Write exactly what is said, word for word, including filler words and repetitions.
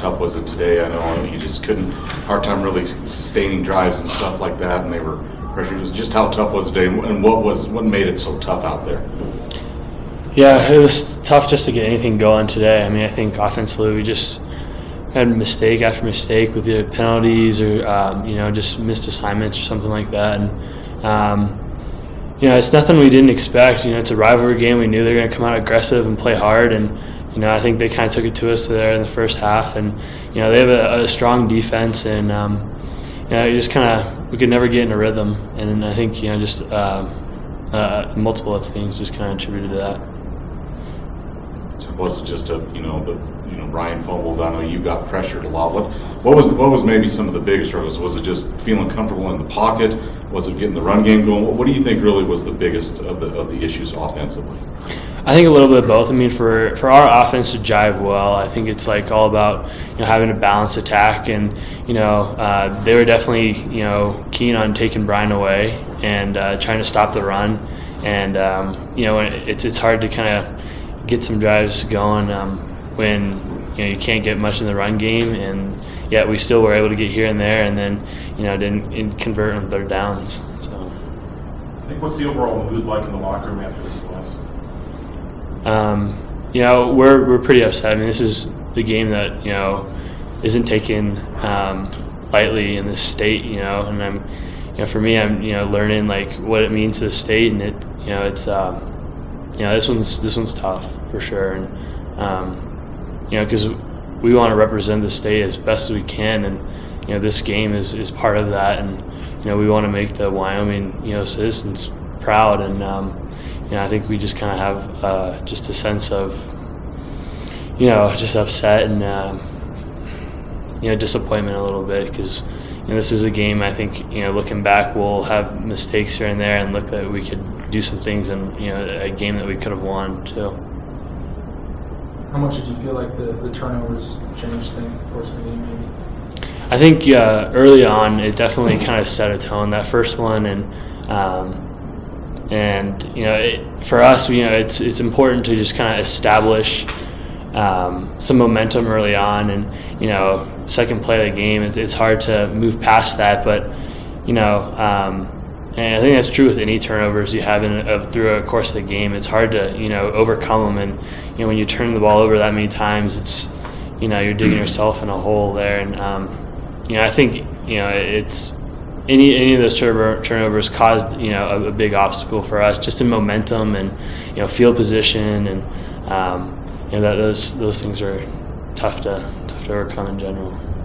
tough was it today? I know you just couldn't, hard time really sustaining drives and stuff like that, and they were pressured. Just how tough was it today, and what was what made it so tough out there? Yeah, it was tough just to get anything going today. I mean, I think offensively we just had mistake after mistake with either penalties or um, you know, just missed assignments or something like that. And um, you know, it's nothing we didn't expect. You know, it's a rivalry game. We knew they were going to come out aggressive and play hard, and you know, I think they kind of took it to us there in the first half. And you know, they have a, a strong defense, and um, you know, just kind of we could never get in a rhythm. And I think you know, just uh, uh, multiple of things just kind of attributed to that. Was it just a you know the you know Ryan fumbled? I know you got pressured a lot. What what was what was maybe some of the biggest struggles? Was it just feeling comfortable in the pocket? Was it getting the run game going? What, what do you think really was the biggest of the of the issues offensively? I think a little bit of both. I mean, for, for our offense to jive well, I think it's like all about you know having a balanced attack, and you know uh, they were definitely you know keen on taking Brian away and uh, trying to stop the run, and um, you know it's it's hard to kind of get some drives going um, when you know you can't get much in the run game, and yet we still were able to get here and there, and then you know didn't, didn't convert on third downs. So, I think what's the overall mood like in the locker room after this loss? Um, you know we're we're pretty upset. I mean, this is the game that you know isn't taken um, lightly in this state. You know, and I'm you know for me I'm you know learning like what it means to the state, and it you know it's. Um, You know, this one's this one's tough for sure, and um, you know, because we want to represent the state as best as we can, and you know, this game is, is part of that, and you know, we want to make the Wyoming you know citizens proud, and um, you know, I think we just kind of have uh, just a sense of you know just upset and um, you know disappointment a little bit, because you know, this is a game I think you know looking back we'll have mistakes here and there and look that we could do some things in you know a game that we could have won too. How much did you feel like the, the turnovers changed things the course of the game maybe? I think uh, early on it definitely kind of set a tone, that first one, and um, and you know it, for us you know it's it's important to just kind of establish um, some momentum early on, and you know second play of the game it's, it's hard to move past that, but you know um, and I think that's true with any turnovers you have in of through a course of the game. It's hard to you know overcome them, and you know when you turn the ball over that many times, it's you know you're digging yourself in a hole there. And um, you know I think you know it's any any of those turnover, turnovers caused you know a, a big obstacle for us, just in momentum and you know field position, and um, you know that those those things are tough to tough to overcome in general.